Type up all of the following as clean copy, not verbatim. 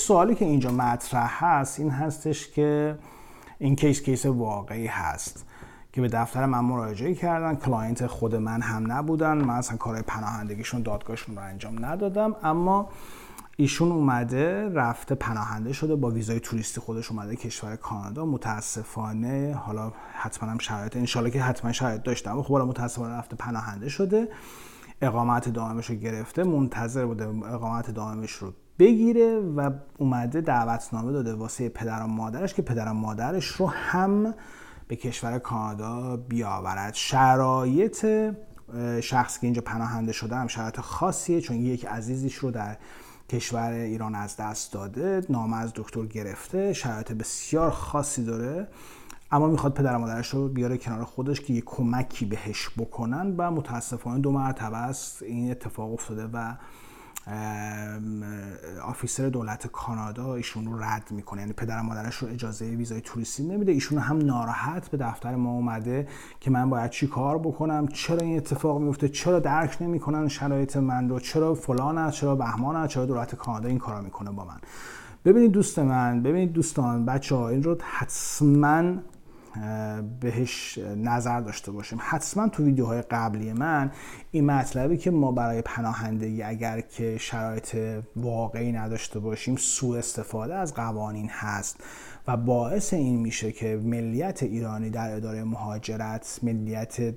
سوالی که اینجا مطرح هست این هستش که این کیس واقعی هست که به دفتر من مراجعه کردن، کلاینت خود من هم نبودن، من اصلا کارهای پناهندگیشون دادگاهشون رو انجام ندادم، اما ایشون اومده رفته پناهنده شده، با ویزای توریستی خودش اومده کشور کانادا. متاسفانه حالا حتما هم شرایط، انشالله که حتما شرایط داشته، اما خب حالا متاسفانه رفته پناهنده شده، اقامت دائمش رو گرفته، منتظر بوده اقامت دائمش رو بگیره و اومده دعوتنامه داده واسه پدر و مادرش که پدر و مادرش رو هم به کشور کانادا بیاورد. شرایط شخصی که اینجا پناهنده شده هم شرایط خاصیه، چون یک عزیزیش رو در کشور ایران از دست داده، نامه از دکتر گرفته، شرایط بسیار خاصی داره، اما میخواد پدر و مادرش رو بیاره کنار خودش که یه کمکی بهش بکنن و متاسفانه 2 مرتبه است این اتفاق افتاده و آفیسر دولت کانادا ایشون رو رد میکنه، یعنی پدر و مادرش رو اجازه ویزای توریستی نمیده. ایشون هم ناراحت به دفتر ما اومده که من باید چی کار بکنم، چرا این اتفاق میفته، چرا درک نمیکنن شرایط من رو، چرا فلان است، چرا بهمان است، چرا دولت کانادا این کارا میکنه با من. ببینید دوست من، ببینید دوستان، بچه‌ها این رو حتما بهش نظر داشته باشیم. حتما تو ویدیوهای قبلی من این مطلبی که ما برای پناهندگی اگر که شرایط واقعی نداشته باشیم سوء استفاده از قوانین هست و باعث این میشه که ملیت ایرانی در اداره مهاجرت ملیت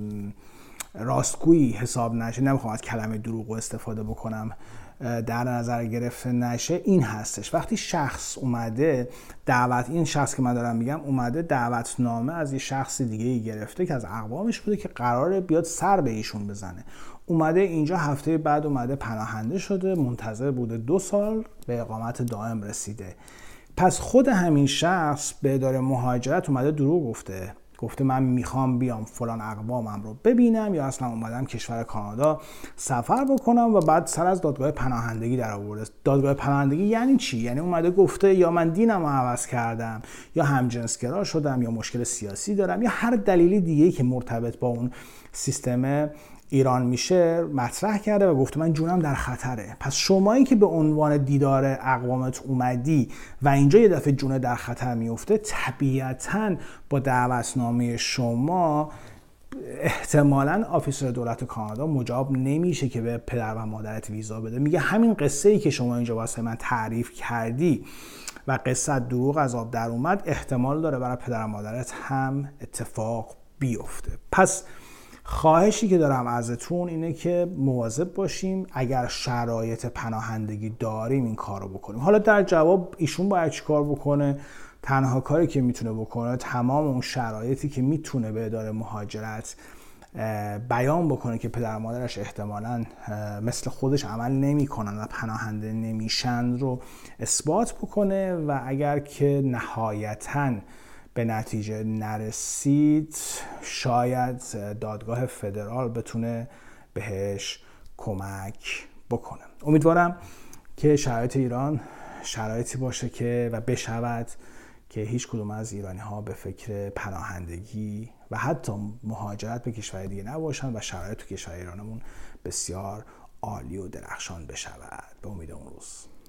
راستگویی حساب نشه، نمیخوام از کلمه دروغ استفاده بکنم، در نظر گرفته نشه. این هستش وقتی شخص اومده این شخص که من دارم میگم اومده دعوتنامه از یه شخص دیگه گرفته که از اقوامش بوده که قراره بیاد سر به ایشون بزنه، اومده اینجا هفته بعد اومده پناهنده شده، منتظر بوده 2 سال به اقامت دائم رسیده. پس خود همین شخص به اداره مهاجرت اومده دروغ گفته من میخوام بیام فلان اقوامم رو ببینم یا اصلا اومدم کشور کانادا سفر بکنم و بعد سر از دادگاه پناهندگی در آورده. دادگاه پناهندگی یعنی چی؟ یعنی اومده گفته یا من دینم رو عوض کردم یا همجنسگرا شدم یا مشکل سیاسی دارم یا هر دلیلی دیگه‌ای که مرتبط با اون سیستم ایران میشه مطرح کرده و گفته من جونم در خطره. پس شمایی که به عنوان دیدار اقوامت اومدی و اینجا یه دفعه جون در خطر میفته، طبیعتاً با دعوتنامه شما احتمالاً آفیسر دولت کانادا مجاب نمیشه که به پدر و مادرت ویزا بده. میگه همین قصه ای که شما اینجا واسه من تعریف کردی و قصه دروغ از آب در اومد، احتمال داره برای پدر و مادرت هم اتفاق بیفته. پس خواهشی که دارم ازتون اینه که مواظب باشیم، اگر شرایط پناهندگی داریم این کارو بکنیم. حالا در جواب ایشون باید چی کار بکنه؟ تنها کاری که میتونه بکنه تمام اون شرایطی که میتونه به اداره مهاجرت بیان بکنه که پدر و مادرش احتمالاً مثل خودش عمل نمیکنن و پناهنده نمیشن رو اثبات بکنه و اگر که نهایتاً به نتیجه نرسید شاید دادگاه فدرال بتونه بهش کمک بکنه. امیدوارم که شرایط ایران شرایطی باشه که و بشود که هیچ کدوم از ایرانی ها به فکر پناهندگی و حتی مهاجرت به کشور دیگه نباشن و شرایط تو کشور ایرانمون بسیار عالی و درخشان بشود. به امید اون روز.